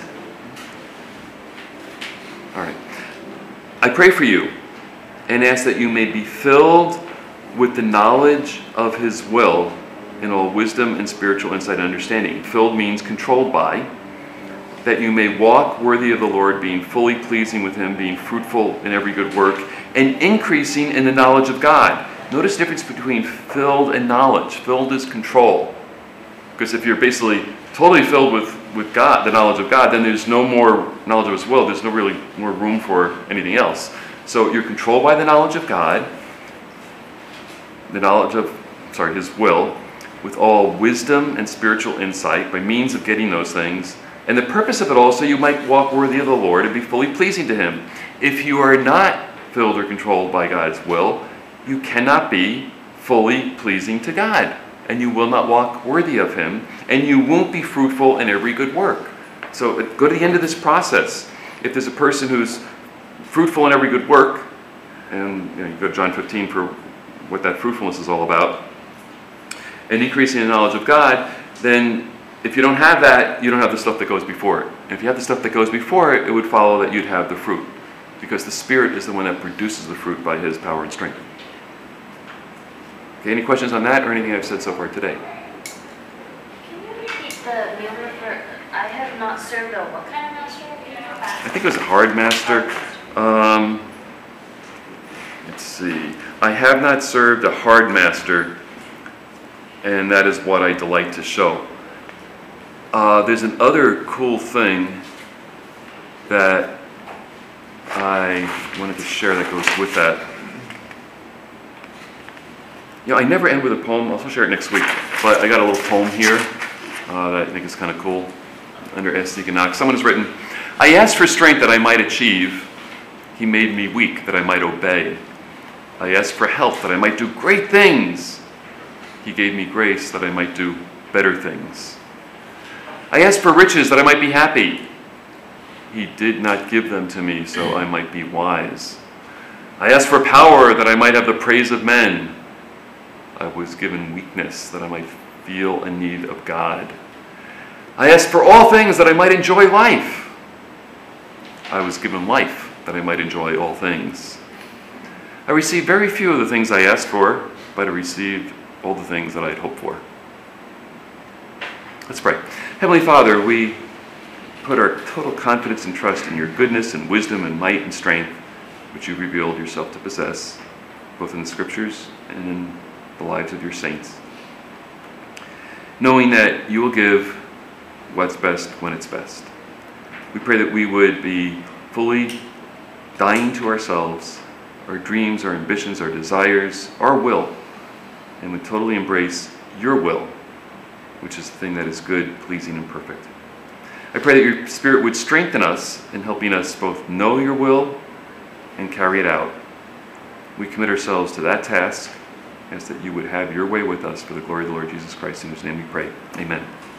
All right. I pray for you and ask that you may be filled with the knowledge of His will in all wisdom and spiritual insight and understanding. Filled means controlled by. That you may walk worthy of the Lord, being fully pleasing with Him, being fruitful in every good work, and increasing in the knowledge of God. Notice the difference between filled and knowledge. Filled is control. Because if you're basically totally filled with God, the knowledge of God, then there's no more knowledge of His will. There's no really more room for anything else. So you're controlled by the knowledge of God, His will, with all wisdom and spiritual insight by means of getting those things. And the purpose of it all, so you might walk worthy of the Lord and be fully pleasing to Him. If you are not filled or controlled by God's will, you cannot be fully pleasing to God. And you will not walk worthy of Him, and you won't be fruitful in every good work. So go to the end of this process. If there's a person who's fruitful in every good work, and you go to John 15 for what that fruitfulness is all about, and increasing in the knowledge of God, then if you don't have that, you don't have the stuff that goes before it. And if you have the stuff that goes before it, it would follow that you'd have the fruit, because the Spirit is the one that produces the fruit by His power and strength. Okay, any questions on that or anything I've said so far today? Can you repeat the meal for I have not served a what kind of master? I think it was a hard master. Let's see. I have not served a hard master, and that is what I delight to show. There's another cool thing that I wanted to share that goes with that. I never end with a poem. I'll share it next week. But I got a little poem here that I think is kind of cool under S. Deacon Knox. Someone has written, I asked for strength that I might achieve. He made me weak that I might obey. I asked for health that I might do great things. He gave me grace that I might do better things. I asked for riches that I might be happy. He did not give them to me so I might be wise. I asked for power that I might have the praise of men. I was given weakness that I might feel a need of God. I asked for all things that I might enjoy life. I was given life that I might enjoy all things. I received very few of the things I asked for, but I received all the things that I had hoped for. Let's pray. Heavenly Father, we put our total confidence and trust in your goodness and wisdom and might and strength, which you've revealed yourself to possess, both in the scriptures and in the lives of your saints. Knowing that you will give what's best when it's best. We pray that we would be fully dying to ourselves, our dreams, our ambitions, our desires, our will, and would totally embrace your will, which is the thing that is good, pleasing, and perfect. I pray that your Spirit would strengthen us in helping us both know your will and carry it out. We commit ourselves to that task, as that you would have your way with us for the glory of the Lord Jesus Christ, in whose name we pray. Amen.